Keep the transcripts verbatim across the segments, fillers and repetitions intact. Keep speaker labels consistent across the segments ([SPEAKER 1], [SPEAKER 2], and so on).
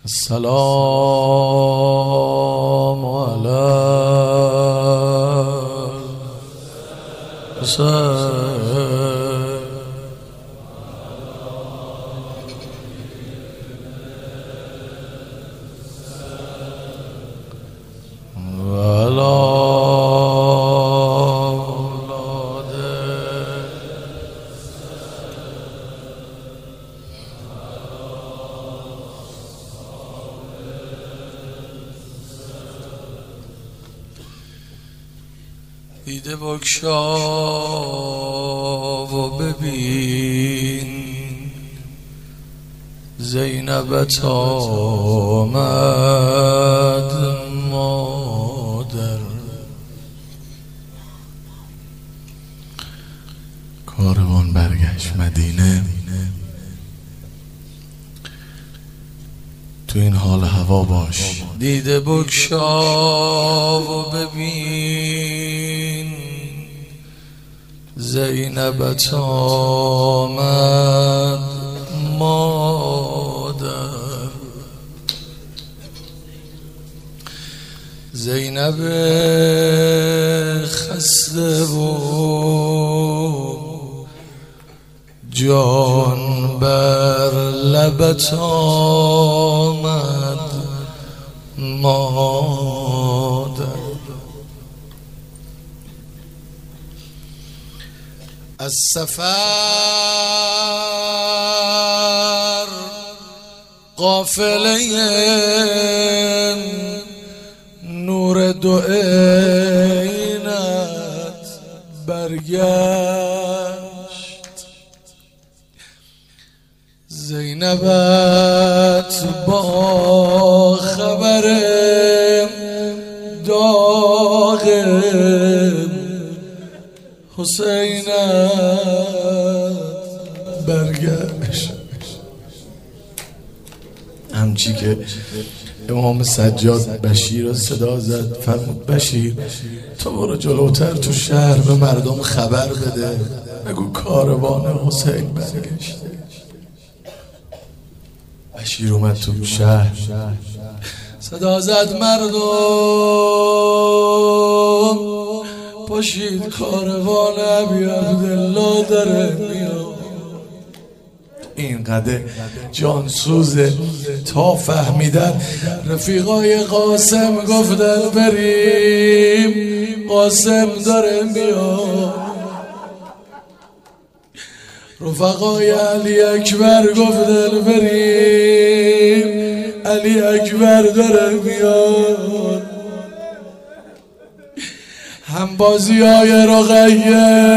[SPEAKER 1] السلام على دیده بگشا و ببین زینبت آمد مادر. کاروان برگشت مدینه. تو این حال هوا باش. دیده بگشا و ببین زینبت آمد مادر. زینب خسته و جان بر لبت آمد مادر. از سفر قافله نور دو عینت برگشت. زینبت با خبر داغ حسینت برگشت. همچی که امام سجاد بشیر رو صدا زد، فرمود بشیر تو برو جلوتر تو شهر به مردم خبر بده، بگو کاروان حسین برگشته. بشیر اومد تو شهر صدا زد مردم پاشید کاروان ابی عبدالله داره میاد. اینقدر جانسوزه تا فهمیدن رفیقای قاسم گفتن بریم قاسم داره میاد. رفقای علی اکبر گفتن بریم علی اکبر داره میاد. هم بازی های رقیه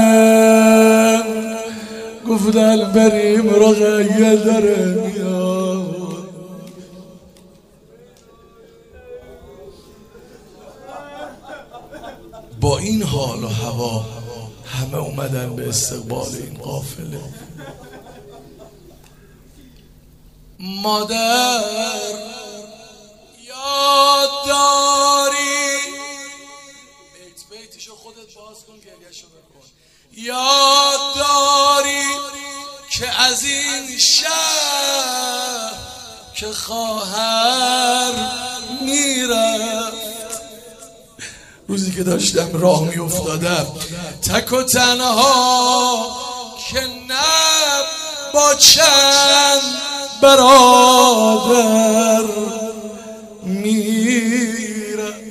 [SPEAKER 1] گفتن بریم رقیه داره میاد. با این حال و هوا همه اومدن به استقبال این قافله. مادر یاد داری بیت بیتشو خودت باز کن گریهشو بکن. یاد داری که از این شهر که خواهر میرفت، روزی که داشتم راه می افتادم تک و تنها که نه با چند برادر میرفت.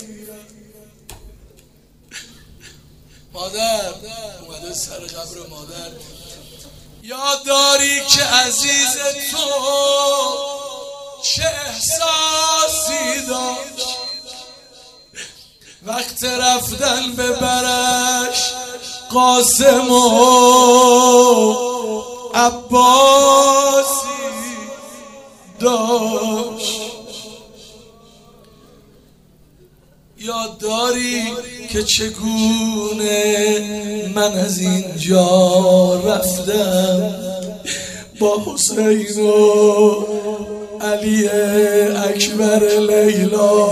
[SPEAKER 1] مادر اومده سر قبر مادر. یاد داری که عزیز تو چه احساسی داشت وقت رفتن به برش قاسم و عباسی داشت. یاد داری که چگونه من از اینجا رفتم با حسین و علی اکبر لیلا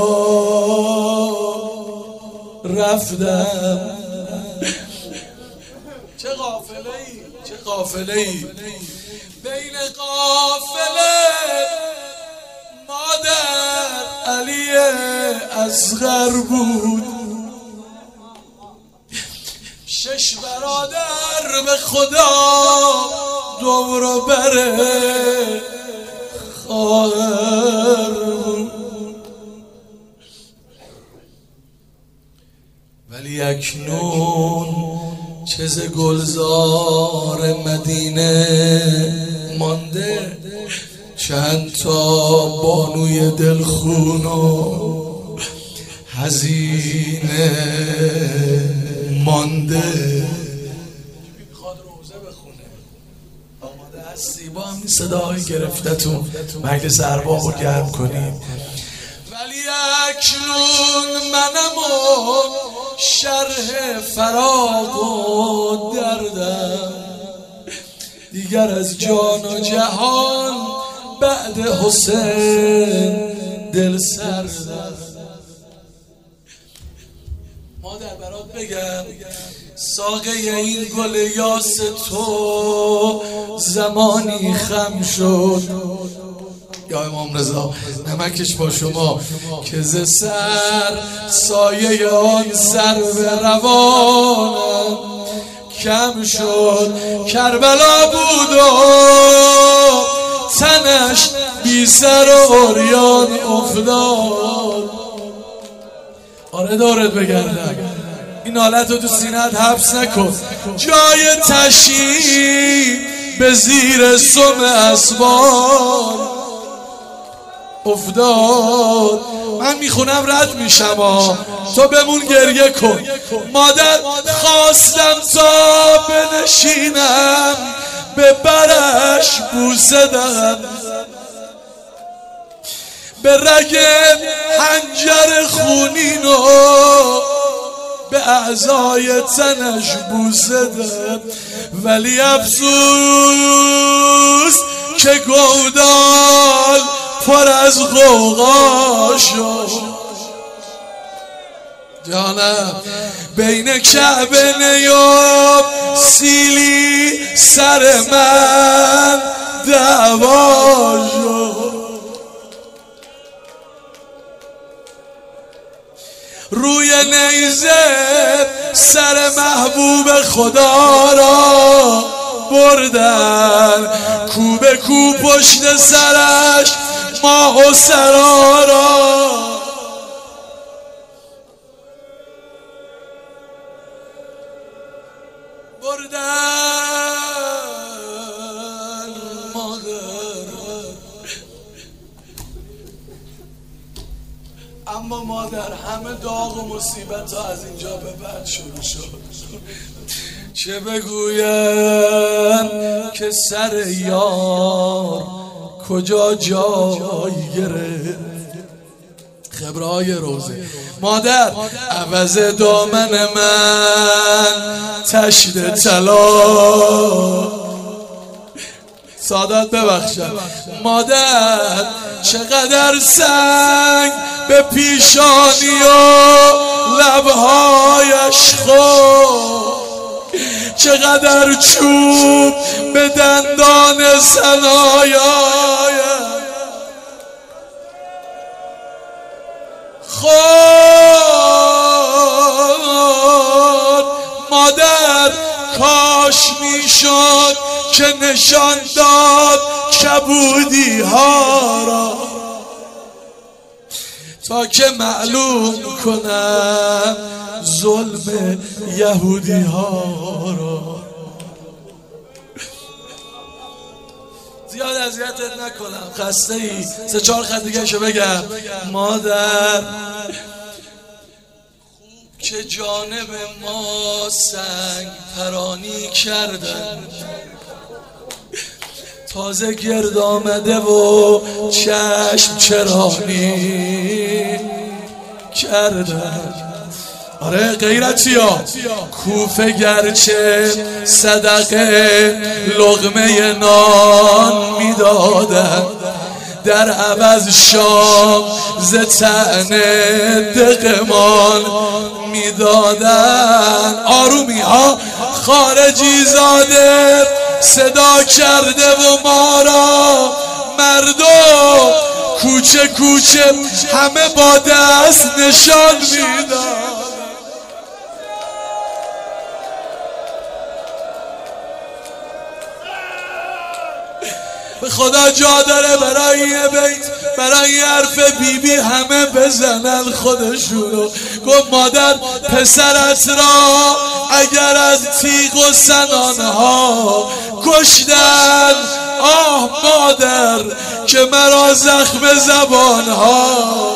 [SPEAKER 1] رفتم. چه قافله‌ای چه قافله‌ای بین قافله اصغر بود. شش برادر به خدا دور و بر خواهر بود، ولی اکنون چه ز گلزار مدینه مانده، چند تا بانوی دلخون و حزینه مانده. میخواد روزه بخونه، آماده هستی؟ با همین صدای گرفتتون مجلس ارباب رو گرم کنیم. ولی اکنون منم و شرح فراق و دردم، دیگر از جان و جهان بعد حسین دل سردم. مادر برات بگم ساقه این گل یاس تو زمانی خم شد، یا امام رضا نمکش با شما که ز سر سایه آن سر به روانم کم شد. کربلا بود و تنش بی سر و عریان افتاد. آره دارت بگردم، این حالت رو تو سینه‌ات حبس نکن، جای تشییع به زیر سم اسوار افتاد. من میخونم رد میشم ها، تو بمون گریه کن. مادر خواستم تا بنشینم به برش بوسه دهم، به رگ حنجر خونین و به اعضای تنش بوسه دهم، ولی افسوس که گودال پر از غوغا شد. جانم بین کعبه نیاب سیلی سر من دعوا شد. روی نیزه سر محبوب خدا را بردن، کو به کو پشت سرش ماه و سرارا. بردن مادر، اما مادر همه داغ و مصیبت ها از اینجا به بعد شروع شد. چه بگویم که سر یار کجا جای گرفت. خبرهای روزه مادر عوض دامن من تشت طلا. سادات ببخشم مادر، چقدر سنگ به پیشانی و لبهایش خورد، چقدر چوب به دندان ثنایایش خورد. مادر کاش میشد که نشان داد کبودی ها را، تا که معلوم کنم ظلم یهودی ها را. زیاد اذیتت نکنم، خسته ای، سه چهار خط دیگه شو بگم. مادر خوب که جانب ما سنگ پرانی کردن، تازه گرد آمده و چشم چرانی کردن. آره غیرتی ها کوفه گرچه صدقه لقمه نان میدادن، در عوض شام ز طعنه دقمان میدادن. آرومی ها خارجی زاده صدا کرده و ما را مرد و کوچه کوچه کوچه همه با دست نشان میدن. به خدا جا داره برای یه بیت، برای یه حرف بی بی همه بزنن خودشونو. گفت مادر پسرت را اگر از تیغ و سنانها کشتن، آه مادر که مرا زخم زبانها.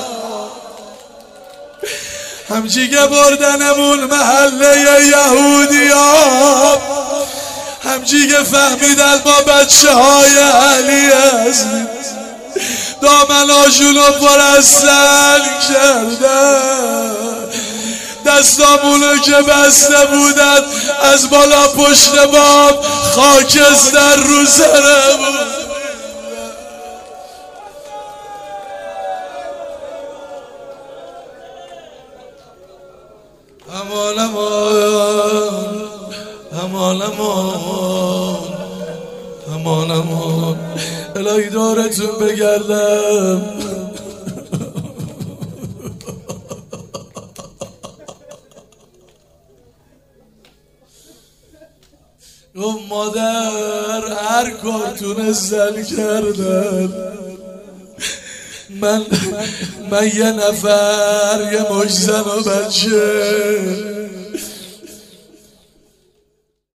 [SPEAKER 1] همچی که بردنمون محله یهودی ها، همچی که فهمیدن ما بچه های علی هستیم، دامناشونو پر از سنگ کردن، دستامونو که بسته بودن از بالا پشت باب خاکستر رو سرمون. امان امان امان امان امان امان الهی دارتون بگردم. گفت مادر هر کار تونستن کردن، من من یه نفر یه مش زن و بچه